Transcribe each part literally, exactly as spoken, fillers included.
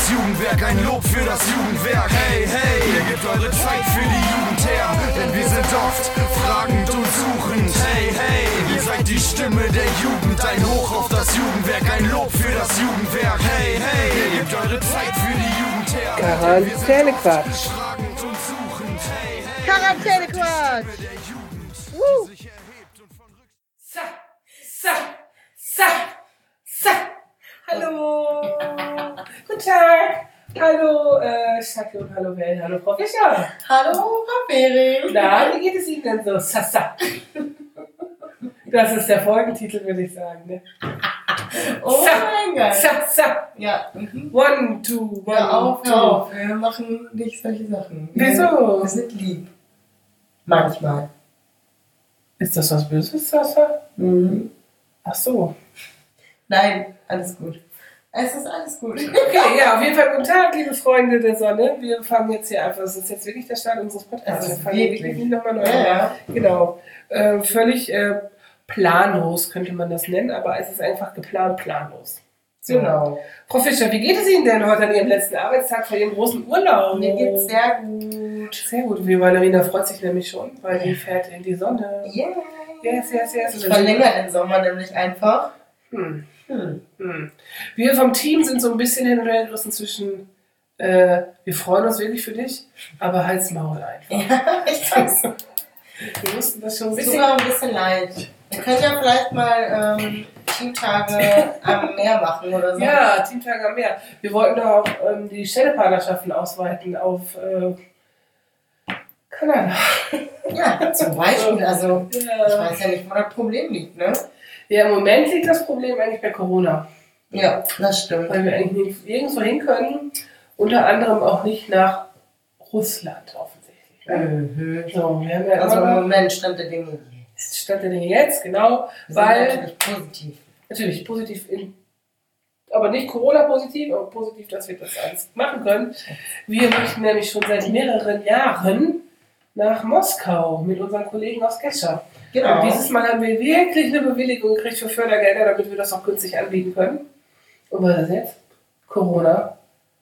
Jugendwerk, ein Lob für das Jugendwerk. Hey, hey, ihr gebt eure Zeit für die Jugend her, denn wir sind oft fragend und suchend. Hey, hey, ihr seid die Stimme der Jugend, ein Hoch auf das Jugendwerk, ein Lob für das Jugendwerk. Hey, hey, ihr gebt eure Zeit für die Jugend her, Quarantänequatsch. Quarantänequatsch. Uh. Sa, sa, sa, sa. Hallo. Guten Tag. Hallo, äh, Schacke und hallo Welt. Hallo, Frau Fischer. Hallo, Frau Fehring. Na, wie geht es Ihnen denn so? Sa, sa. Das ist der Folgentitel, würde ich sagen, ne? Oh sa, mein Gott. Sa, sa. Ja. Mhm. One, two, one, Hör auf, two. hör auf. Wir machen nicht solche Sachen. Wieso? Wir sind lieb. Manchmal. Ist das was Böses, Sasa? Mhm. Ach so. Nein, alles gut. Es ist alles gut. Okay, ja, auf jeden Fall guten Tag, liebe Freunde der Sonne. Wir fangen jetzt hier einfach, das ist jetzt wirklich der Start unseres Podcasts. Das Wir ist fangen wirklich. wirklich nochmal neu Ja, an. ja. Genau. Äh, völlig äh, planlos könnte man das nennen, aber es ist einfach geplant planlos. So. Genau. Frau Fischer, wie geht es Ihnen denn heute an Ihrem letzten Arbeitstag vor Ihrem großen Urlaub? Mir geht's sehr gut. Sehr gut. Wie Valerina freut sich nämlich schon, weil die fährt in die Sonne. Yeah. Yes, yes, yes. Ich verlängere den Sommer nämlich einfach. Hm. Hm. Hm. Wir vom Team sind so ein bisschen hin und her gerissen zwischen, äh, wir freuen uns wirklich für dich, aber halt's Maul einfach. Ja, ich weiß. Wir mussten das schon ein Es tut bisschen. mir auch ein bisschen leid. Wir können ja vielleicht mal ähm, Teamtage am Meer machen oder so. Ja, Teamtage am Meer. Wir wollten doch auch ähm, die Städtepartnerschaften ausweiten auf äh, Kanada. Ja, zum Beispiel. Also, ich Ja. weiß ja nicht, wo das Problem liegt, ne? Ja, im Moment liegt das Problem eigentlich bei Corona, Ja, das stimmt. weil wir eigentlich nicht nirgendwo hin können, unter anderem auch nicht nach Russland offensichtlich. Mhm. So, wir haben ja Also immer im noch, Moment stand der Dinge jetzt. Stand der Dinge jetzt, genau, Wir sind weil, natürlich positiv. natürlich positiv, in, aber nicht Corona-positiv, aber positiv, dass wir das alles machen können. Wir möchten nämlich schon seit mehreren Jahren nach Moskau mit unseren Kollegen aus Gescher. Genau. Und dieses Mal haben wir wirklich eine Bewilligung gekriegt für Fördergelder, damit wir das auch günstig anbieten können. Und was ist jetzt? Corona.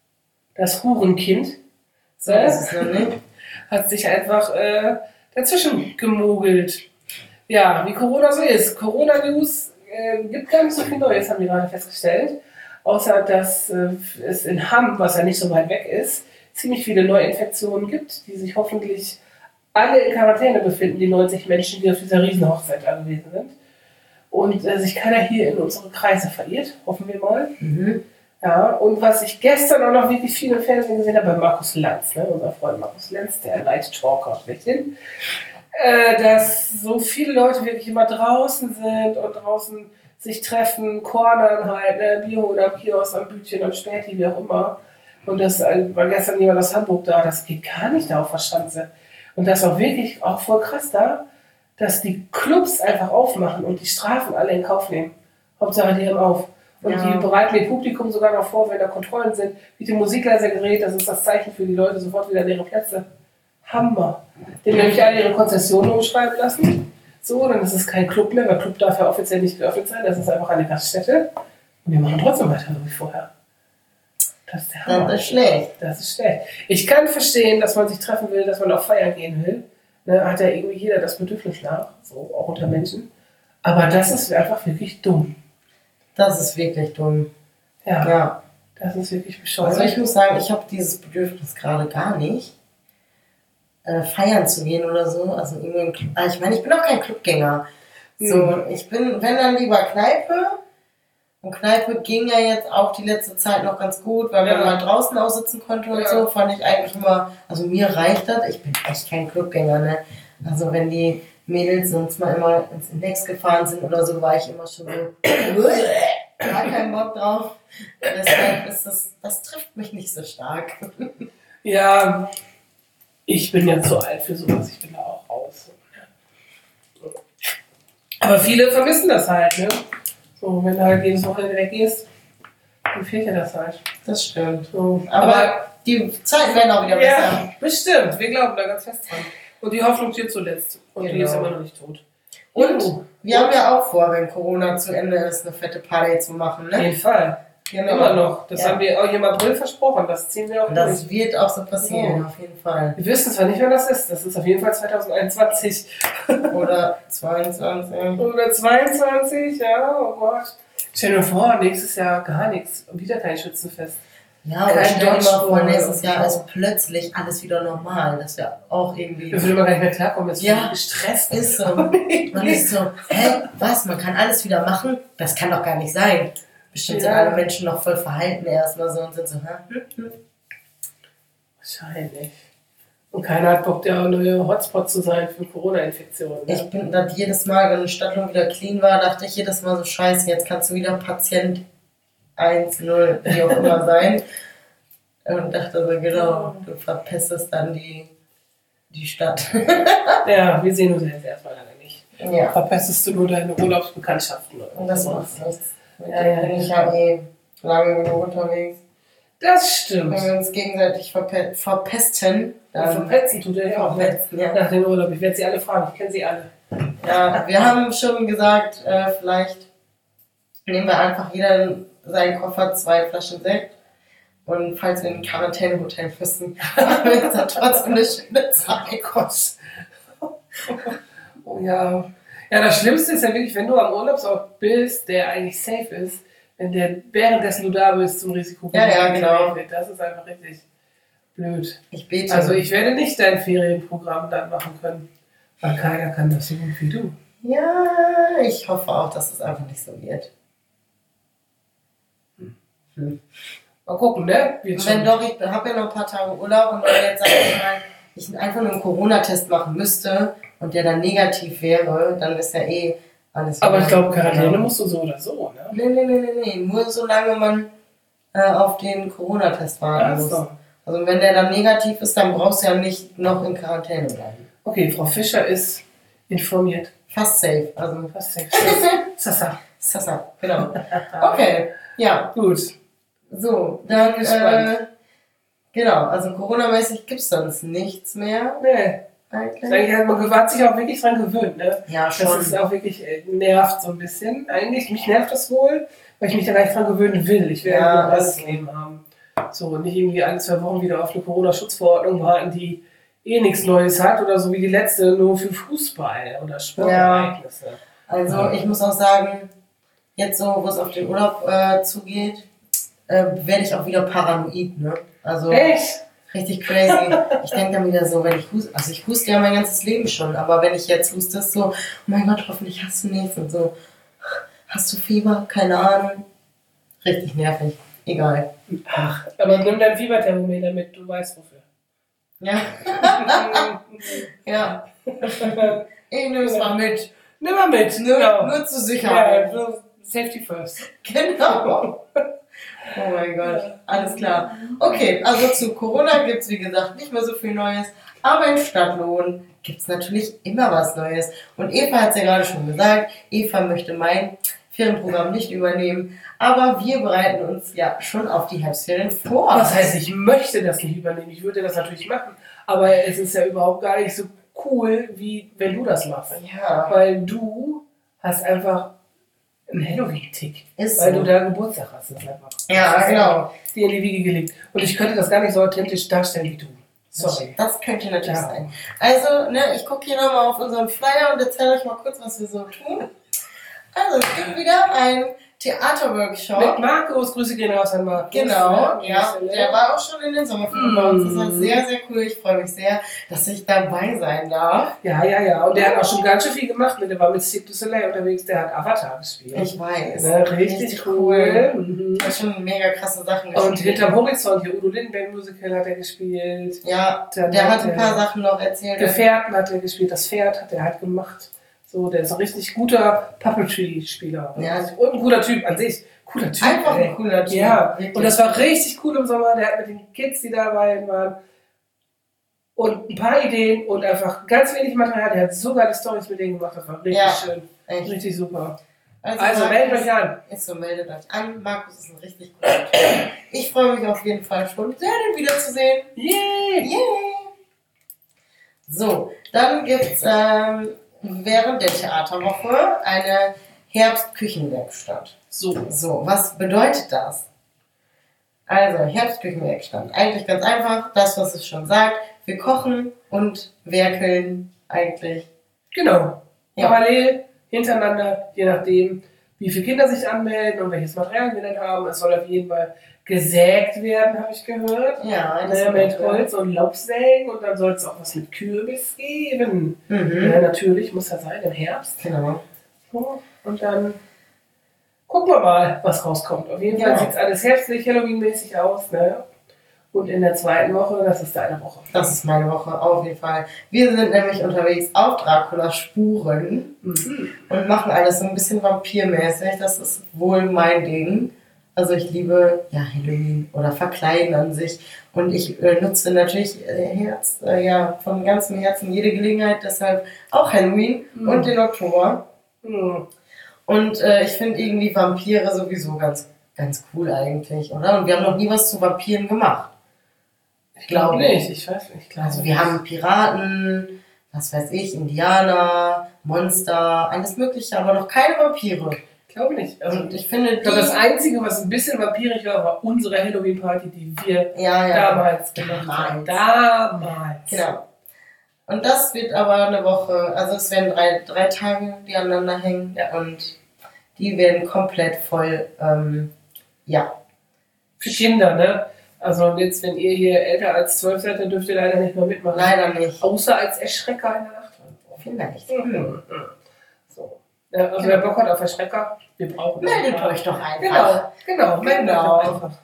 Das Hurenkind. So ist es noch nicht. Hat sich einfach äh, dazwischen gemogelt. Ja, wie Corona so ist. Corona-News äh, gibt gar nicht so viel Neues, haben wir gerade festgestellt. Außer, dass äh, es in Hamm, was ja nicht so weit weg ist, ziemlich viele Neuinfektionen gibt, die sich hoffentlich alle in Quarantäne befinden, die neunzig Menschen, die auf dieser Riesenhochzeit anwesend sind. Und äh, sich keiner hier in unsere Kreise verirrt, hoffen wir mal. Mhm. Ja, und was ich gestern auch noch wirklich viel im Fernsehen gesehen habe, bei Markus Lanz, ne, unser Freund Markus Lanz, der Light Talker, schlechthin, äh, dass so viele Leute wirklich immer draußen sind und draußen sich treffen, cornern halt, ne, Bier holen am Kiosk, am Bütchen, am Späti, wie auch immer. Und das äh, war gestern jemand aus Hamburg da, das geht gar nicht da auf der Schanze. Und das ist auch wirklich auch voll krass da, dass die Clubs einfach aufmachen und die Strafen alle in Kauf nehmen. Hauptsache, die haben auf. Und Ja. die bereiten dem Publikum sogar noch vor, wenn da Kontrollen sind, mit dem Musikleisergerät, das ist das Zeichen für die Leute, sofort wieder leere Plätze. Hammer. Die haben nämlich alle ihre Konzessionen umschreiben lassen. So, dann ist es kein Club mehr, weil Club darf ja offiziell nicht geöffnet sein, das ist einfach eine Gaststätte. Und die machen trotzdem weiter, so wie vorher. Das ist der Hammer. Das ist schlecht. Das ist schlecht. Ich kann verstehen, dass man sich treffen will, dass man auf Feiern gehen will. Ne, hat ja irgendwie jeder das Bedürfnis nach, so auch unter Menschen. Aber das ist einfach wirklich dumm. Das ist wirklich dumm. Ja, Ja. das ist wirklich bescheuert. Also ich muss sagen, ich habe dieses Bedürfnis gerade gar nicht, äh, feiern zu gehen oder so. Also irgendwie ein Club. Ich meine, ich bin auch kein Clubgänger. So, Mhm. ich bin, wenn dann lieber Kneipe. Und Kneipe ging ja jetzt auch die letzte Zeit noch ganz gut, weil Ja. man mal draußen aussitzen konnte und Ja. so, fand ich eigentlich immer, also mir reicht das, ich bin echt kein Clubgänger, ne? Also wenn die Mädels sonst mal immer ins Index gefahren sind oder so, war ich immer schon so, gar keinen Bock drauf. Deshalb ist das, das trifft mich nicht so stark. Ja, ich bin jetzt so alt für sowas, ich bin da auch raus. Aber viele vermissen das halt, ne? So, wenn du halt jedes Wochenende weggehst, dann fehlt dir das halt. Das stimmt. So. Aber, Aber die Zeiten werden auch wieder besser. ja, bestimmt, wir glauben da ganz fest dran. Und die Hoffnung stirbt zuletzt. Und die Genau. ist immer noch nicht tot. Und Jo. wir haben ja auch vor, wenn Corona zu Ende ist, eine fette Party zu machen, Auf ne? jeden Fall. Genau. Immer noch. Das Ja. haben wir auch im April versprochen. Das ziehen wir auch Und das durch. wird auch so passieren, Ja. auf jeden Fall. Wir wissen zwar nicht, wann das ist. Das ist auf jeden Fall zwanzig einundzwanzig. Oder zweiundzwanzig. Oder zweiundzwanzig, ja, oh Gott. Stell dir vor, nächstes Jahr gar nichts. Und wieder kein Schützenfest. Ja, aber Kein stell dir mal vor, Dodgeball nächstes und Jahr so. ist plötzlich alles wieder normal. Das wäre auch irgendwie... Da würde man gar nicht mehr klarkommen. Jetzt Ja. bin ich gestresst. Ist so. Man ist so, hä, was, man kann alles wieder machen? Das kann doch gar nicht sein. Bestimmt sind Ja. alle Menschen noch voll verhalten erstmal so und sind so, hä? Hm, hm. Wahrscheinlich. Und keiner hat Bock, der neue Hotspot zu sein für Corona-Infektionen. Ne? Ich bin dann jedes Mal, wenn die Stadtlohn wieder clean war, dachte ich jedes Mal so, scheiße, jetzt kannst du wieder Patient eins, null, wie auch immer sein. Und dachte so, genau, du verpestest dann die, die Stadt. Ja, wir sehen uns jetzt erstmal leider nicht. Ja, Verpestest du nur deine Urlaubsbekanntschaften. Oder und das was? macht nichts. Mit Ja, denen ja, bin ich ja eh lange genug unterwegs. Das stimmt. Wenn wir uns gegenseitig verpe verpesten, dann Verpetzen tut er ja auch. Ne? verpesten, ja. Nach dem Urlaub. Ich werde sie alle fragen. Ich kenne sie alle. Ja, wir haben schon gesagt, äh, vielleicht nehmen wir einfach jeder in seinen Koffer zwei Flaschen Sekt. Und falls wir in ein Quarantänehotel müssen, haben wir jetzt dann trotzdem eine schöne Zeit. Gott. Oh, ja. Ja, das Schlimmste ist ja wirklich, wenn du am Urlaubsort bist, der eigentlich safe ist, wenn der währenddessen du da bist zum Risiko Ja, ja, genau. wird. Das ist einfach richtig blöd. Ich bete. Also ich werde nicht dein Ferienprogramm dann machen können. Weil keiner kann das so gut wie du. Ja, ich hoffe auch, dass es einfach nicht so wird. Hm. Mal gucken, ne? Wird Und schon. wenn doch, ich habe ja noch ein paar Tage Urlaub und wenn jetzt, sag ich mal, ich einfach nur einen Corona-Test machen müsste und der dann negativ wäre, dann ist ja eh alles Aber ich wieder- glaube, Quarantäne musst du so oder so, ne? Nee, nee, nee, nee, nee. Nur solange man äh, auf den Corona-Test warten Ach muss. so. Also wenn der dann negativ ist, dann brauchst du ja nicht noch in Quarantäne bleiben. Okay, Frau Fischer ist informiert. Fast safe. Also, Was safe. Sasa. Sasa, genau. Okay, ja, Gut. so, dann, Bin gespannt. äh, genau, also Corona-mäßig gibt es sonst nichts mehr Nee. eigentlich. Eigentlich hat man hat sich auch wirklich dran gewöhnt, ne? Ja, Das schon. ist auch wirklich äh, nervt so ein bisschen. Eigentlich, mich nervt das wohl, weil ich mich da gar nicht dran gewöhnen will. Ich will Ja, ja, ein normales das- Leben haben. So, nicht irgendwie alle zwei Wochen wieder auf eine Corona-Schutzverordnung warten, die eh nichts Neues hat oder so wie die letzte nur für Fußball oder Sportereignisse. Also ich muss auch sagen, jetzt so, wo es auf den Urlaub äh, zugeht, äh, werde ich auch wieder paranoid, ne? Also Echt? richtig crazy. Ich denke dann wieder so, wenn ich huste, also ich huste ja mein ganzes Leben schon, aber wenn ich jetzt huste, ist so, oh mein Gott, hoffentlich hast du nichts und so, hast du Fieber? Keine Ahnung. Richtig nervig. Egal. Ach, aber nimm dein Fieberthermometer mit, du weißt wofür. Ja. Ja. Ich nehme es mal mit. Nimm mal mit. Nur, Genau. nur zur Ja, Sicherheit. so Safety first. Genau. Oh mein Gott, alles klar. Okay, also zu Corona gibt es wie gesagt nicht mehr so viel Neues, aber in Stadtlohn gibt es natürlich immer was Neues. Und Eva hat es ja gerade schon gesagt, Eva möchte mein Ferienprogramm nicht übernehmen, aber wir bereiten uns ja schon auf die Herbstferien vor. Das heißt, ich möchte das nicht übernehmen. Ich würde das natürlich machen, aber es ist ja überhaupt gar nicht so cool, wie wenn du das machst. Ja, Weil du hast einfach einen Halloween-Tick. ist Weil so. du da Geburtstag hast. Das ist einfach Ja, genau. dir in die Wiege gelegt. Und ich könnte das gar nicht so authentisch darstellen wie du. Sorry. Das könnte natürlich Ja. sein. Also, ne, ich gucke hier nochmal auf unseren Flyer und erzähle euch mal kurz, was wir so tun. Also, es gibt wieder ein Theaterworkshop. Mit Markus, Grüße gehen raus an Markus. Genau, Ne? ja, der war auch schon in den Sommerferien bei uns. Das war sehr, sehr cool. Ich freue mich sehr, dass ich dabei sein darf. Ja, ja, ja. Und der hat auch schon ganz schön viel gemacht. Ne? Der war mit Cirque du Soleil unterwegs, der hat Avatar gespielt. Ich weiß. Ne? Richtig, cool. Mhm. Das ist schon mega krasse Sachen Und gespielt. hinterm Horizont, hier Udo Lindenberg Musical hat er gespielt. Ja, Der der hat hat, ein paar äh, Sachen noch erzählt. Gefährten hat er gespielt, das Pferd hat er halt gemacht. So, der ist ein richtig guter Puppetry-Spieler. Ja. Und ein cooler Typ an sich. Cooler Typ. Einfach ey. ein cooler Typ. Ja, Wirklich. und das war richtig cool im Sommer. Der hat mit den Kids, die dabei waren, und ein paar Ideen und einfach ganz wenig Material. Der hat so geile Storys mit denen gemacht. Das war richtig Ja. schön. Echt. Richtig super. Also, Also Markus- meldet euch an. Ist so, meldet euch an. Markus ist ein richtig cooler Typ. Ich freue mich auf jeden Fall schon sehr, den wiederzusehen. Yay! Yay! So, dann gibt es ähm, während der Theaterwoche eine Herbstküchenwerkstatt. So. So, was bedeutet das? Also, Herbstküchenwerkstatt. Eigentlich ganz einfach, das, was es schon sagt. Wir kochen und werkeln eigentlich. Genau. Ja. Parallel, hintereinander, je nachdem, wie viele Kinder sich anmelden und welches Material wir dann haben. Es soll auf jeden Fall gesägt werden, habe ich gehört. Ja, das Ja, mit ist Holz und Laubsägen und dann soll es auch was mit Kürbis geben. Mhm. Ja, natürlich, muss ja sein, im Herbst. Genau. So, und dann gucken wir mal, was rauskommt. Auf jeden Fall Ja. sieht es alles herbstlich, Halloween-mäßig aus. Ne? Und in der zweiten Woche, das ist deine Woche. Das ist meine Woche, auf jeden Fall. Wir sind nämlich unterwegs auf Dracula-Spuren Mhm. und machen alles so ein bisschen vampirmäßig. Das ist wohl mein Ding. Also ich liebe ja Halloween oder Verkleiden an sich. Und ich äh, nutze natürlich äh, Herz, äh, ja, von ganzem Herzen jede Gelegenheit, deshalb auch Halloween Mhm. und den Oktober. Mhm. Und äh, ich finde irgendwie Vampire sowieso ganz, ganz cool eigentlich, oder? Und wir haben noch nie was zu Vampiren gemacht. Ich glaube Glaube nicht, ich weiß nicht. Ich glaube Also wir nicht. haben Piraten, was weiß ich, Indianer, Monster, alles mögliche, aber noch keine Vampire. Ich glaube nicht. Also, Und ich finde, ich glaube, das die- Einzige, was ein bisschen vampirisch war, war unsere Halloween-Party, die wir ja, ja, damals gemacht haben. Damals. Damals. Genau. Und das wird aber eine Woche, also es werden drei, drei Tage, die aneinander hängen Ja. und die werden komplett voll, ähm, ja. Für Kinder, ne? Also jetzt, wenn ihr hier älter als zwölf seid, dann dürft ihr leider nicht mehr mitmachen. Leider nicht. Außer als Erschrecker in der Nacht. Vielleicht. Mhm. Hm. So. Ja, also wer Bock hat auf Erschrecker, wir brauchen Meldet das. euch doch einfach. Genau, genau, meldet Genau. euch doch einfach.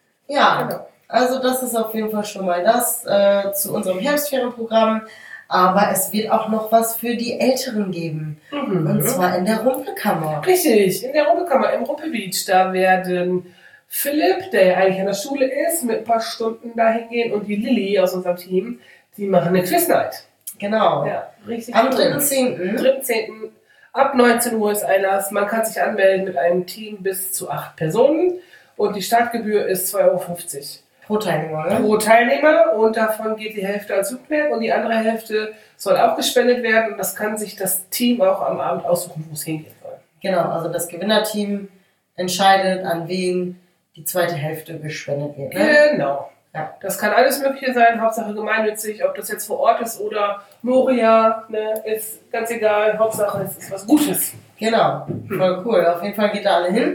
Ja. Genau. Also das ist auf jeden Fall schon mal das äh, zu unserem Herbstferienprogramm. Aber es wird auch noch was für die Älteren geben. Mhm. Und zwar in der Rumpelkammer. Richtig, in der Rumpelkammer, im Rumpelbeach, da werden Philipp, der ja eigentlich an der Schule ist, mit ein paar Stunden dahin gehen und die Lilly aus unserem Team, die machen eine Quiz-Night. Genau. Ja, richtig. Am cool. dritten zehnten dritten zehnten ab neunzehn Uhr ist Einlass. Man kann sich anmelden mit einem Team bis zu acht Personen und die Startgebühr ist zwei Euro fünfzig pro Teilnehmer. Ne? pro Teilnehmer und davon geht die Hälfte als Jugendwerk und die andere Hälfte soll auch gespendet werden und das kann sich das Team auch am Abend aussuchen, wo es hingehen soll. Genau, also das Gewinnerteam entscheidet, an wen die zweite Hälfte gespendet wird. Ne? Genau. Ja. Das kann alles Mögliche sein, Hauptsache gemeinnützig, ob das jetzt vor Ort ist oder Moria, ne, ist ganz egal, Hauptsache es ist was Gutes. Genau, voll cool. Auf jeden Fall geht da alle hin.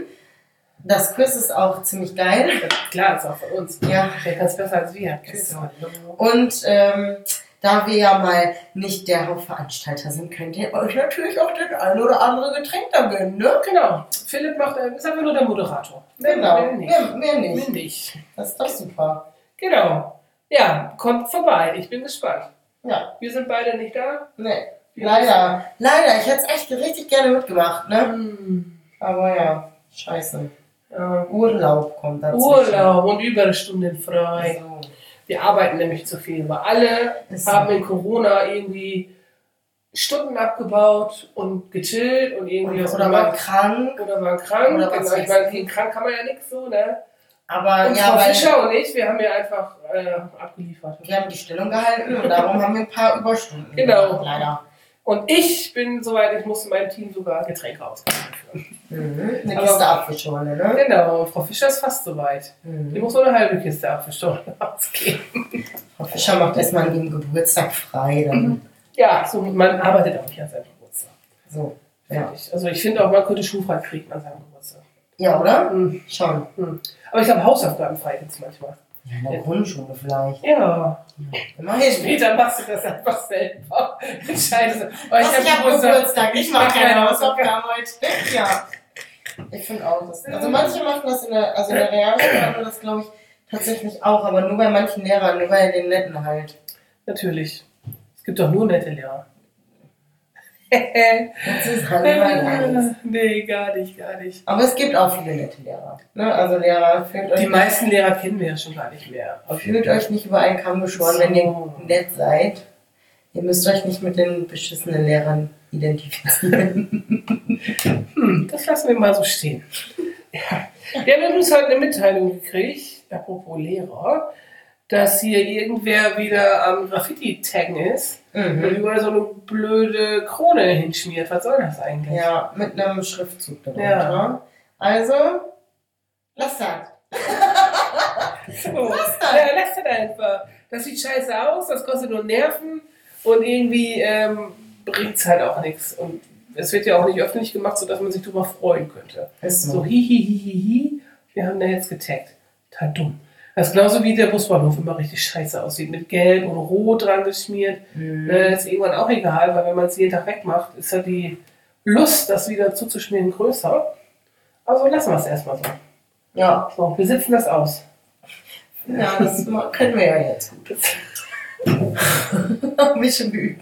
Das Quiz ist auch ziemlich geil. Klar, ist auch von uns. Ja. Wer kann es besser als wir? Ist so. Und ähm, da wir ja mal nicht der Hauptveranstalter sind, könnt ihr euch natürlich auch den ein oder andere Getränk da gönnen, ne? Genau. Philipp macht, ist einfach nur der Moderator. Mehr, Genau, mehr nicht. mehr, mehr nicht. Mehr nicht. Das ist doch super. Genau. Ja, kommt vorbei. Ich bin gespannt. Ja, Wir sind beide nicht da. ne. Leider. Leider, ich hätte es echt richtig gerne mitgemacht, ne? Hm. Aber ja, scheiße. Ja. Urlaub kommt dazu. Urlaub und Überstunden frei. So. Wir arbeiten nämlich zu viel, weil alle Ist so. haben in Corona irgendwie Stunden abgebaut und gechillt und irgendwie was Oder war krank. oder waren krank. oder was Genau, ich weiß meine, ich. gegen krank kann man ja nichts so, ne? Aber Und ja, Frau weil Fischer und ich, wir haben ja einfach äh, abgeliefert. wir haben die Stellung gehalten und darum haben wir ein paar Überstunden. Genau. gemacht, Leider. Und ich bin soweit, ich musste meinem Team sogar Getränke ausgeben. Mhm. Eine Aber- Kiste Apfelschorle, ne? Genau, und Frau Fischer ist fast soweit. Die Mhm. muss nur eine halbe Kiste Apfelschorle ausgeben. Frau Fischer macht erstmal an ihrem Geburtstag frei. Dann. Mhm. Ja, so, man arbeitet auch nicht an seinem Geburtstag. So. Ja. Ja. Also ich finde auch, man könnte schulfrei kriegen an seinem Geburtstag. Ja, oder? Mhm. Schon. Mhm. Aber ich glaube, Hausaufgaben frei gibt es manchmal. Ja, in der Grundschule vielleicht. Ja. Immerhin. Später machst du das einfach selber. Entscheidest du. Oh, Ich, hab ich habe Geburtstag, ich mache keine Hausaufgaben heute. Ja. Ich finde auch, dass, also manche machen das in der, also in der Realschule machen das, glaube ich, tatsächlich auch, aber nur bei manchen Lehrern, nur bei den Netten halt. Natürlich. Es gibt doch nur nette Lehrer. Das ist halt immer nice. Nee, gar nicht, gar nicht. Aber es gibt auch viele nette Lehrer. Ne? Also Lehrer, fühlt euch, Die meisten Lehrer kennen wir ja schon gar nicht mehr. fühlt euch nicht über einen Kamm geschoren, wenn ihr nett seid. Ihr müsst euch nicht mit den beschissenen Lehrern identifizieren. Hm, das lassen wir mal so stehen. Ja. Wir haben übrigens heute eine Mitteilung gekriegt, apropos Lehrer, dass hier irgendwer wieder am Graffiti-Taggen ist und Mhm. überall so eine blöde Krone hinschmiert. Was soll das eigentlich? Ja, mit einem Schriftzug darunter. Ja. Also, lass das. So. Ja, lass das einfach. Das sieht scheiße aus, das kostet nur Nerven und irgendwie ähm, bringt es halt auch nichts. Und es wird ja auch nicht öffentlich gemacht, sodass man sich darüber freuen könnte. Ist so. So hi, hi, hi, hi, hi. Wir haben da jetzt getaggt. Total dumm. Das ist genauso wie der Busbahnhof immer richtig scheiße aussieht. Mit Gelb und Rot dran geschmiert. Mhm. Äh, ist irgendwann auch egal, weil wenn man es jeden Tag wegmacht, ist ja die Lust, das wieder zuzuschmieren, größer. Also lassen wir es erstmal so. Ja. So, wir sitzen das aus. Ja, das können wir ja jetzt gut. Haben wir schon geübt.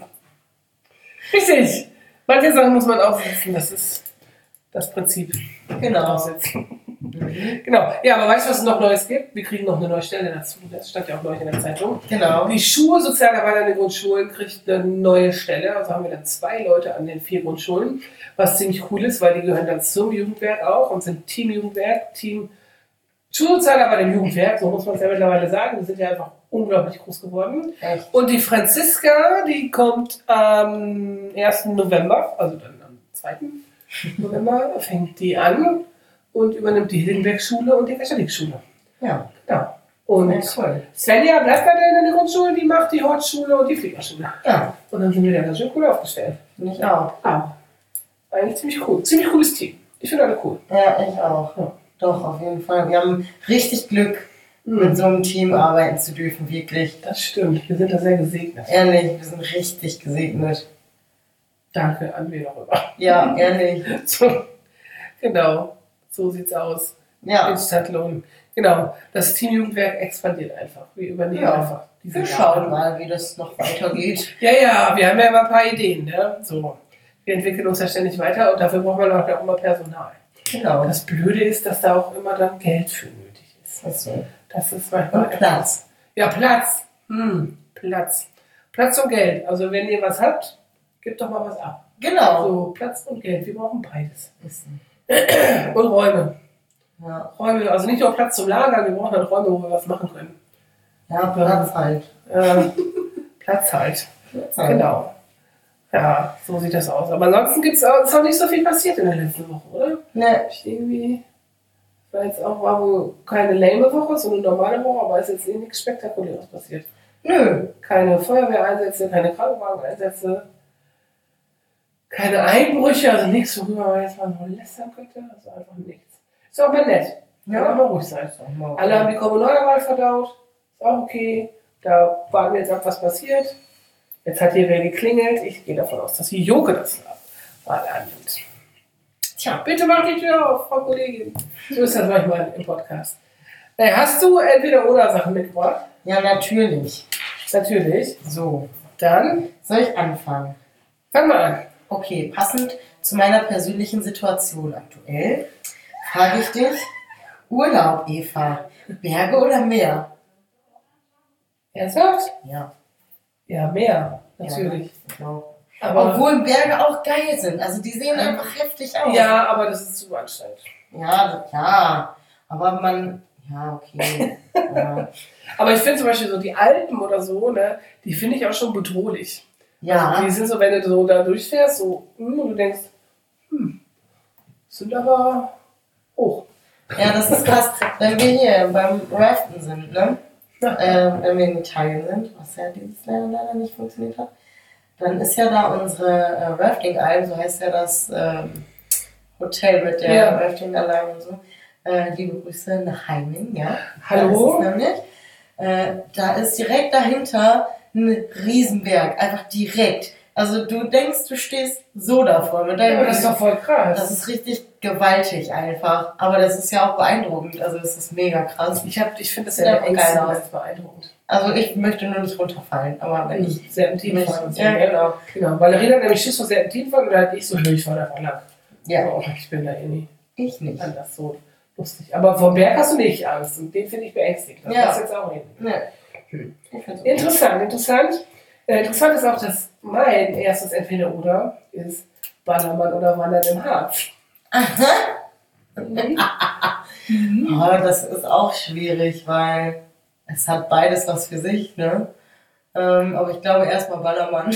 Richtig. Manche Sachen muss man aufsetzen. Das ist das Prinzip. Genau. Aufsetzen. Mhm. Genau. Ja, aber weißt du, was es noch Neues gibt? Wir kriegen noch eine neue Stelle dazu. Das stand ja auch neulich in der Zeitung. Genau. Die Schulsozialarbeiter in den Grundschulen kriegt eine neue Stelle. Also haben wir dann zwei Leute an den vier Grundschulen. Was ziemlich cool ist, weil die gehören dann zum Jugendwerk auch und sind Team-Jugendwerk, Team Schulsozialarbeiter im Jugendwerk, so muss man es ja mittlerweile sagen. Die sind ja einfach unglaublich groß geworden. Echt? Und die Franziska, die kommt am ersten November, also dann am zweiten November, fängt die an und übernimmt die Hildenberg-Schule und die Wäscherling-Schule. Ja. Ja. Und Ja, cool. Svenja bleibt dann in der Grundschule, die macht die Hortschule und die Fliegerschule. Ja, Und dann sind wir da ganz schön cool aufgestellt. finde ich auch. Ah, eigentlich ziemlich cool. Ziemlich cooles Team. Ich finde alle cool. Ja, ich auch. Ja. Doch, auf jeden Fall. Wir haben richtig Glück, Mhm. mit so einem Team arbeiten zu dürfen, wirklich. Das stimmt. Wir sind da sehr gesegnet. Ehrlich, wir sind richtig gesegnet. Danke an wen auch immer. Ja, ehrlich. So, genau, so sieht's aus. Ja, In Stadtlohn. Genau, das Team Jugendwerk expandiert einfach. Wir übernehmen Ja. einfach diese wir Jahre. schauen mal, wie das noch weitergeht. Ja, ja, wir haben ja immer ein paar Ideen. Ne? So, wir entwickeln uns ja ständig weiter und dafür braucht man auch immer Personal. Genau. Das Blöde ist, dass da auch immer dann Geld für nötig ist. Achso. Das ist manchmal Und Platz. Ja, Platz. Hm, Platz. Platz und Geld. Also wenn ihr was habt, gebt doch mal was ab. Genau. So, Platz und Geld. Wir brauchen beides. Wissen. Und Räume. Ja. Räume, also nicht nur Platz zum Lagern, wir brauchen halt Räume, wo wir was machen können. Ja, Platz halt. Äh, Platz halt. Platz halt. Genau. Ja, so sieht das aus. Aber ansonsten gibt's auch, ist auch nicht so viel passiert in der letzten Woche, oder? Ne, Ich irgendwie, war jetzt auch war wohl keine lame Woche, so eine normale Woche, aber ist jetzt eh nichts Spektakuläres passiert. nö. Keine Feuerwehreinsätze, keine Krankenwageneinsätze, keine Einbrüche, also nichts, worüber man jetzt mal so lästern könnte. Also einfach nichts. Ist auch mal nett. Ja. Kann auch mal ruhig sein. Mal okay. Alle haben die Kommunalwahl verdaut. Ist auch okay. Da warten wir jetzt ab, was passiert. Jetzt hat hier wer geklingelt. Ich gehe davon aus, dass die Joke das mal annimmt. Tja, bitte mach die Tür auf, Frau Kollegin. So ist das manchmal im Podcast. Äh, hast du entweder oder Sachen mitgebracht? Ja, natürlich. Natürlich. So, Dann soll ich anfangen? fang mal an. Okay, passend zu meiner persönlichen Situation aktuell, frage ich dich, Urlaub, Eva, Berge oder Meer? Ernsthaft? Ja, Ja, mehr. Natürlich. Ja, genau. Aber, Obwohl Berge auch geil sind, also die sehen einfach heftig aus. ja, aber das ist zu anstrengend. Ja, ja, aber man, ja, okay. Ja, Aber ich finde zum Beispiel so die Alpen oder so, ne, die finde ich auch schon bedrohlich. ja. Die sind so, wenn du so da durchfährst, so, hm, und du denkst, hm, sind aber hoch. Ja, das ist krass. Wenn wir hier beim Raften sind, ne? Äh, wenn wir in Italien sind, was ja dieses Jahr leider nicht funktioniert hat, dann ist ja da unsere äh, Rafting-Alm, so heißt ja das ähm, Hotel mit der Ja. Rafting-Anlage und so. Äh, liebe Grüße nach Heiming, ja. Hallo? Da ist es nämlich. Äh, da ist direkt dahinter ein Riesenberg, einfach direkt. Also du denkst, du stehst so davor mit deinem Ja, das ist doch voll krass. Das ist richtig gewaltig einfach. Aber das ist ja auch beeindruckend. Also das ist mega krass. Ich, hab- ich finde das Sieht ja einfach der geil Ängste aus. ganz beeindruckend. Also ich möchte nur nicht runterfallen. Aber wenn ich Serpentinfahren und so. Ja, ne? genau. Genau, weil Rina nämlich Schiss vor Serpentinfahren und da hatte ich so, nö, ich fahre einfach lang. Ja, Oh, ich bin da eh nie ich nicht. anders so lustig. Aber vom Berg hast du nicht Angst und den finde ich beängstigend. Das Ja. passt jetzt auch hin. Ne. Ich find's okay. Interessant, interessant. Äh, interessant ist auch, dass mein erstes Entweder-Oder ist Ballermann oder Wandern im Harz. Aber das ist auch schwierig, weil es hat beides was für sich, ne? Ähm, aber ich glaube erstmal Ballermann.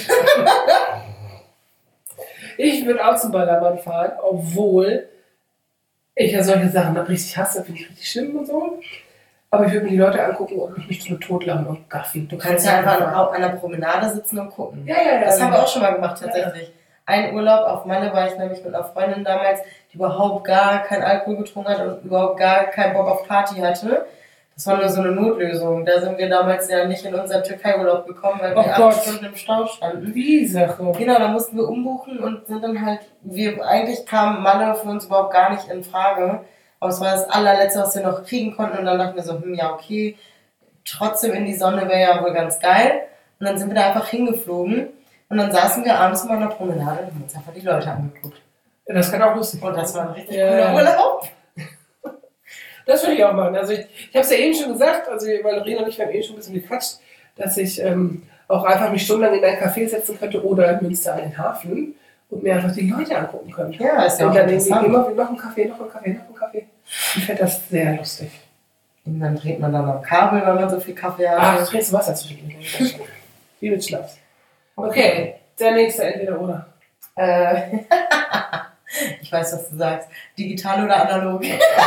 Ich würde auch zum Ballermann fahren, obwohl ich ja solche Sachen richtig hasse, finde ich richtig schlimm und so. Aber ich würde mir die Leute angucken und mich nicht nur totlachen und gaffen. Du kannst ja einfach an, an der Promenade sitzen und gucken. Ja, ja, ja. Das ja. haben wir auch schon mal gemacht, tatsächlich. Ja. Ein Urlaub auf Malle war ich nämlich mit einer Freundin damals, die überhaupt gar keinen Alkohol getrunken hat und überhaupt gar keinen Bock auf Party hatte. Das war nur so eine Notlösung. Da sind wir damals ja nicht in unseren Türkei-Urlaub gekommen, weil wir oh acht Stunden im Stau standen. Wie Sache. Genau, da mussten wir umbuchen und sind dann halt, wir, eigentlich kam Malle für uns überhaupt gar nicht in Frage. Aber es war das allerletzte, was wir noch kriegen konnten. Und dann dachten wir so, hm, ja, okay, trotzdem in die Sonne wäre ja wohl ganz geil. Und dann sind wir da einfach hingeflogen. Und dann saßen wir abends mal an der Promenade und haben uns einfach die Leute angeguckt. Ja, das kann auch lustig. Und das war ein richtig ja. cooler Urlaub. Das würde ich auch machen. Also ich, ich habe es ja eben schon gesagt, also weil Rena und ich haben eben schon ein bisschen gequatscht, dass ich ähm, auch einfach mich stundenlang in ein Café setzen könnte oder in Münster an den Hafen und mir einfach die Leute angucken könnte. Ja, ist ja und auch dann denke ich interessant. immer, noch ein Kaffee, noch ein Kaffee, noch ein Kaffee. Ich fände das sehr lustig. Und dann dreht man dann am Kabel, weil man so viel Kaffee hat. Ach, du trinkst Wasser zwischen. Wie mit Schnaps. Okay, der nächste entweder oder. Äh, ich weiß, was du sagst. Digital oder analog?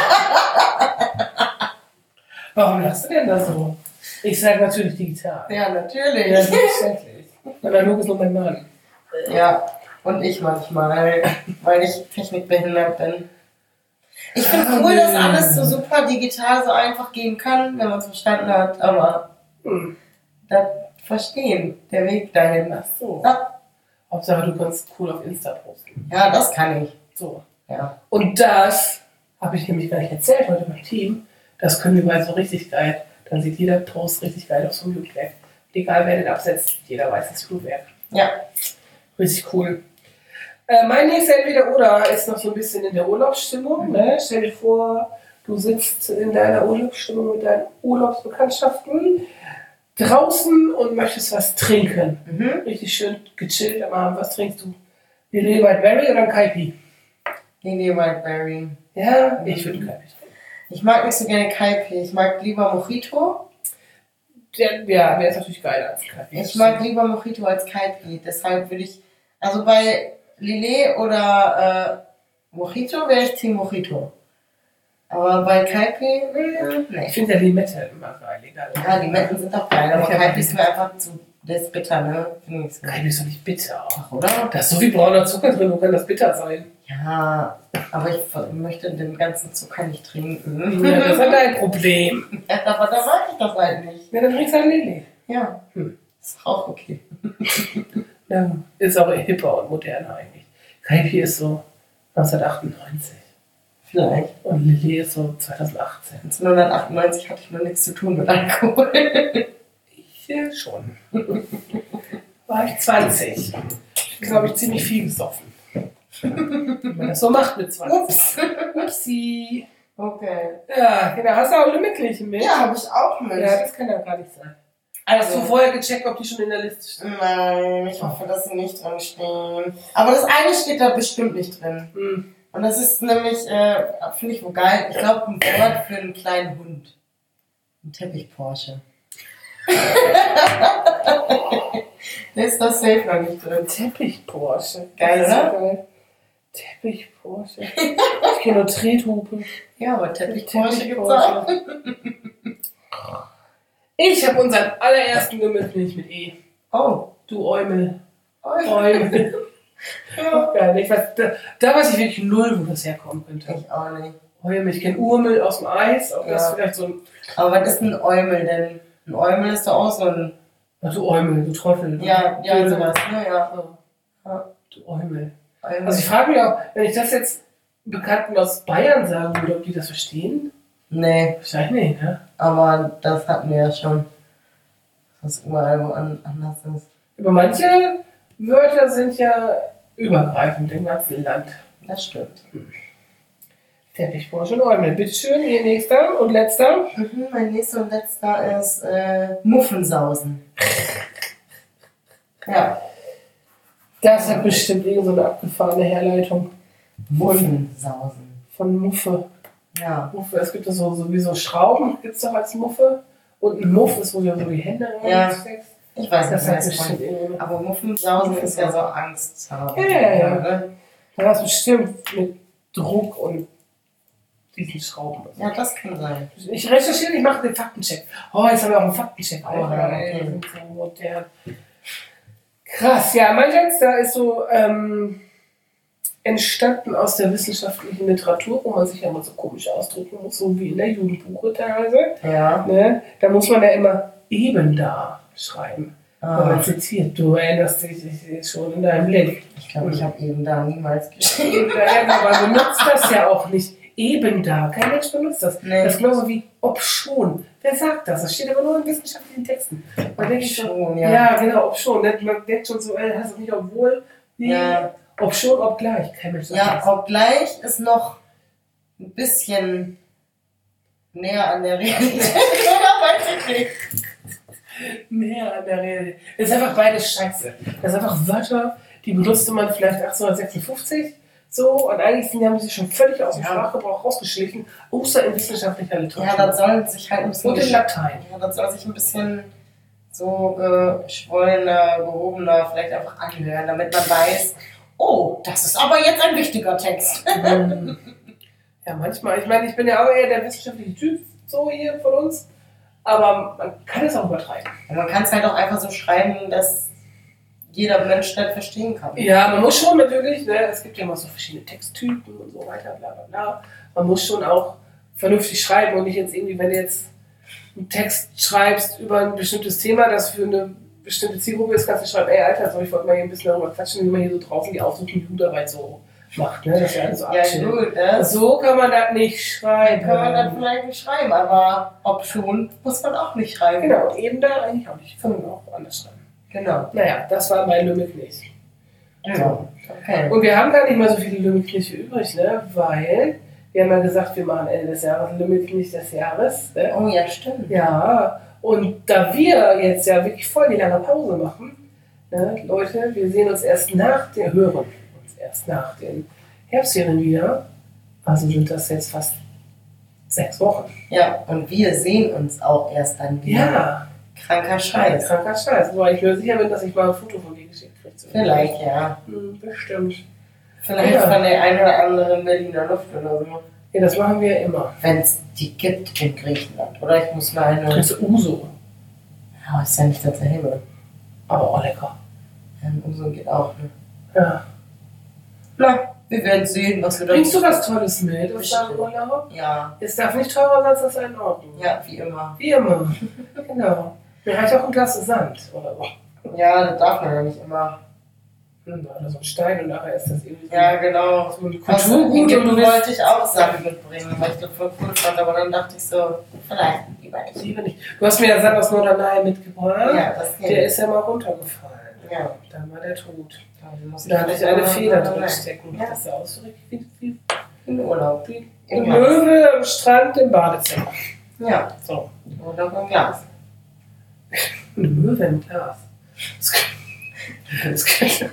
Warum lachst du denn da so? Ich sage natürlich digital. Ja, natürlich. Ja, selbstverständlich. Analog ist nur mein Mann. Ja, und ich manchmal, weil ich technikbehindert bin. Ich finde Ah, cool, dass nee. alles so super digital so einfach gehen kann, wenn man es verstanden hat, aber Hm. das Verstehen, der Weg dahin. Ach so. Ja, Hauptsache, du kannst cool auf Insta posten. ja, das kann ich. So. Ja. Und das habe ich nämlich gar nicht erzählt heute beim Team. Das können wir beide so richtig geil. Dann sieht jeder Post richtig geil aus vom Jugendwerk. Egal wer den absetzt, jeder weiß das Jugendwerk. Ja. Richtig cool. Äh, mein nächster Entweder-Oder ist noch so ein bisschen in der Urlaubsstimmung. Ne? Stell dir vor, du sitzt in deiner Urlaubsstimmung mit deinen Urlaubsbekanntschaften draußen und möchtest was trinken. Mhm. Richtig schön gechillt am Abend. Was trinkst du? Lillet Whiteberry oder ein Kaipi? Lily Whiteberry. Ja, ich würde ein Kaipi trinken. Ich mag nicht so gerne Kaipi. Ich mag lieber Mojito. Der, ja, der ist natürlich geiler als Kaipi. Ich mag lieber Mojito als Kaipi. Deshalb würde ich, also bei Lillet oder äh, Mojito wäre ich Team Mojito. Aber bei Kaipi, äh, nee. Ich finde ja Limette immer geil. Egal. Ja, die Metten sind auch geil, aber Ja, Kaipi ist mir einfach zu, der ist bitter, ne? Finde ich so. Kaipi ist doch nicht bitter. Ach, oder? Da ist so viel brauner Zucker drin, wo kann das bitter sein? Ja, aber ich möchte den ganzen Zucker nicht trinken. Ja, das ist halt dein Problem. Ja, aber da mag ich das halt nicht. Ja, dann trinkst du ein Lillet. Ja, Hm. ist auch okay. Ja, ist auch hipper und moderner eigentlich. Kaipi ist so neunzehnhundertachtundneunzig Vielleicht. und Lillet ist so zweitausendachtzehn. neunzehnhundertachtundneunzig hatte ich noch nichts zu tun mit Alkohol. Ich äh, schon. War ich zwanzig. Ich glaube, ich ziemlich viel gesoffen. Wie man das so macht mit zwanzig. Ups. Upsi. Okay. Ja, genau. Hast du auch Limit-Gleichen mit? Ja, habe ich auch mit. Ja, das kann ja gar nicht sein. Hast du vorher gecheckt, ob die schon in der Liste stehen? Nein, ich hoffe, dass sie nicht drin stehen. Aber das eine steht da bestimmt nicht drin. Hm. Und das ist nämlich, äh, finde ich wohl geil, ich glaube ein Wort für einen kleinen Hund. Ein Teppich-Porsche. Der ist das safe noch nicht drin. Teppich-Porsche. Geil, Das ist oder? so geil. Teppich-Porsche. Ich kenne nur Trethupe. Ja, aber Teppich-Porsche gibt's auch. Ich habe unseren allerersten Limitt nicht mit E. Oh. Du Eumel. Oh. Eumel. Ja. Auch geil. Ich weiß, da, da weiß ich wirklich null, wo das herkommen könnte. Ich auch nicht. Eumel. Ich kenne Urmel aus dem Eis. Ob das Ja. vielleicht so ein. Aber was ist ein Eumel denn? Ein Eumel ist doch auch so ein... Ach, du Eumel, du Trottel. Du Ja, ja, Dödel. sowas. Ja, ja. Ja. Ja. Du Eumel. Eumel. Also ich frage mich auch, wenn ich das jetzt Bekannten aus Bayern sagen würde, ob die das verstehen? Nee, Wahrscheinlich nicht, ne? aber das hatten wir ja schon. Dass das überall wo an, anders ist. Aber manche Wörter sind ja übergreifend im ganzen Land. Das stimmt. Teppichporsche und Eumel. Bitteschön, ihr nächster und letzter. Mhm, mein nächster und letzter ist äh, Muffensausen. Ja. Das hat bestimmt irgend so eine abgefahrene Herleitung Muffensausen. von Muffe. Ja. Muffe, es gibt ja so, so wie so Schrauben, gibt es doch als Muffe. Und ein Muff ist, wo du so die Hände Ja. reinsteckst. Ich weiß Das nicht, hat was bestimmt das irgendwie. Aber Muffensausen ist ja so Angst haben. Ja, ja, ja. Ne? Da hast du bestimmt mit Druck und diesen Schrauben. Ja, das kann sein. Ich recherchiere, ich mache den Faktencheck. Oh, jetzt haben wir auch einen Faktencheck. Oh, Alter, okay. ey, wir sind so modern. Krass, ja, mein letzter ist so ähm, entstanden aus der wissenschaftlichen Literatur, wo man sich ja immer so komisch ausdrücken muss, so wie in der Jugendbuche teilweise. Ja. Ne? Da muss man ja immer eben da schreiben. Ah. Wenn man zitiert, du erinnerst dich, ich sehe es schon in deinem Blick. Ich glaube, ich habe eben da niemals geschrieben. Ja, aber benutzt das ja auch nicht. Eben da. Kein Mensch benutzt das. Nee. Das ist genauso wie ob schon. Wer sagt das? Das steht aber nur in wissenschaftlichen Texten. Man denkt so, schon, ja. ja, genau, ob schon. Man denkt schon so, ey, hast du nicht obwohl? Nee. Ja. Ob schon, ob gleich. Kein Mensch sagt Ja, das. obgleich ist noch ein bisschen näher an der Realität. Oder weiß ich nicht. Mehr an der Rede. Das ist einfach beides scheiße. Das sind einfach Wörter, die benutzte man vielleicht achtzehnhundertsechsundfünfzig so und eigentlich sind, die haben sie schon völlig aus dem Ja. Sprachgebrauch rausgeschlichen, außer in wissenschaftlicher Literatur. Ja, das soll sich halt ein bisschen. Und in Latein. Ja, das soll sich ein bisschen so geschwollener, gehobener vielleicht einfach anhören, damit man weiß, oh, das ist aber jetzt ein wichtiger Text. Ja, manchmal. Ich meine, ich bin ja auch eher der wissenschaftliche Typ, so hier von uns. Aber man kann es auch übertreiben. Und man kann es halt auch einfach so schreiben, dass jeder Mensch das verstehen kann. Ja, man muss schon natürlich, ne, es gibt ja immer so verschiedene Texttypen und so weiter, bla bla bla. Man muss schon auch vernünftig schreiben und nicht jetzt irgendwie, wenn du jetzt einen Text schreibst über ein bestimmtes Thema, das für eine bestimmte Zielgruppe ist, kannst du schreiben, ey Alter, so, ich wollte mal hier ein bisschen darüber quatschen, wie man hier so draußen die Aufsuchung Jugendarbeit so macht, ne, das ist ja alles so Ja, abchillen. gut, ne? So kann man das nicht schreiben. Kann man das vielleicht nicht schreiben, aber ob schon, muss man auch nicht schreiben. Genau, und eben da eigentlich auch nicht. Kann man auch anders schreiben. Genau. Naja, das war mein Lümmelknecht. Ja. Okay. Und wir haben gar nicht mal so viele Lümmelknechte übrig, ne? Weil wir haben ja gesagt, wir machen Ende des Jahres Lümmelknecht des Jahres. Ne? Oh ja, stimmt. Ja, und da wir jetzt ja wirklich voll die lange Pause machen, ne, Leute, wir sehen uns erst nach den, hören uns erst nach den Herbstferien wieder. Also sind das jetzt fast sechs Wochen. Ja, und wir sehen uns auch erst dann wieder. Ja, Kranker Scheiß. kranker Scheiß. Wobei ich mir sicher bin, dass ich mal ein Foto von dir geschickt kriege. Vielleicht, ja. Hm, bestimmt. Vielleicht Ja. von der einen oder anderen Berliner Luft oder so. Ja, das machen wir immer. Wenn es die gibt in Griechenland. Oder ich muss mal eine. Trinkst du Uso. Ja, ist ja nicht dasselbe. Aber auch lecker. Ja, ein Uso geht auch, ne? Ja. Na, wir werden sehen, was wir da. Bringst du was Tolles mit aus Bestimmt. deinem Urlaub? Ja. Es darf nicht teurer sein, als das in Ordnung. Ja, wie immer. Wie immer. Genau. Mir reicht auch ein Glas Sand oder so. Ja, das darf man ja nicht immer. Hm, Oder so ein Stein und nachher ist das irgendwie so Ja, genau. so ein Was Kulturgut in und Ägypten du willst wollte ich auch Sachen mitbringen, weil ich das voll cool fand, aber dann dachte ich so, vielleicht lieber nicht. lieber nicht. Du hast mir ja Sand aus Norderney mitgebracht. Ja, das geht. Der ist ja mal runtergefallen. Ja. Dann war der tot. Ja, die muss Da hatte ich eine Feder drin Nein. stecken. Ja. Das sah aus so richtig wie, wie In Urlaub. ein Im Möwe am Strand im Badezimmer. Ja, So. oder im Glas. Eine Möwe im Glas. Das klingt, das klingt,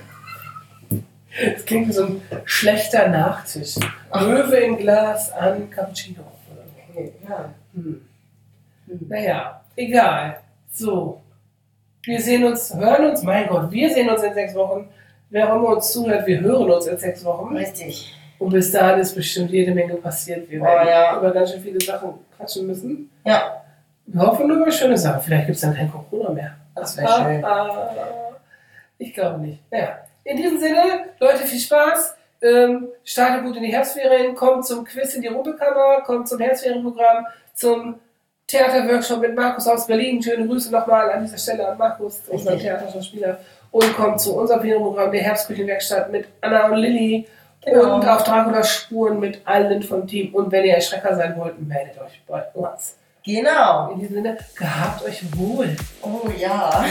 das klingt wie so ein schlechter Nachtisch. Möwe im Glas an Cappuccino. Oder so. Okay, ja. Hm. Naja, egal. So. Wir sehen uns, hören uns, mein Gott, wir sehen uns in sechs Wochen. Wer auch immer uns zuhört, wir hören uns in sechs Wochen. Richtig. Und bis dahin ist bestimmt jede Menge passiert. Wir Oh, werden ja. über ganz schön viele Sachen quatschen müssen. Ja, Wir hoffen nur über schöne Sachen. Vielleicht gibt es dann kein Corona mehr. das wäre schön. Ah, ich glaube nicht. Naja, in diesem Sinne, Leute, viel Spaß. Ähm, startet gut in die Herbstferien. Kommt zum Quiz in die Rumpelkammer. Kommt zum Herbstferienprogramm. Zum Theaterworkshop mit Markus aus Berlin. Schöne Grüße nochmal an dieser Stelle an Markus, unseren Richtig. Theaterschauspieler. Und kommt zu unserem Ferienprogramm der Herbstküchenwerkstatt mit Anna und Lilly. Genau. Und auf Dracula Spuren mit allen vom Team. Und wenn ihr Erschrecker sein wollt, meldet euch bei uns. Genau. In diesem Sinne, gehabt euch wohl. Oh ja.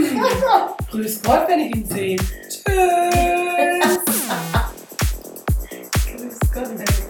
Grüß Gott, wenn ich ihn sehe. Tschüss. Grüß Gott, wenn ich ihn sehe.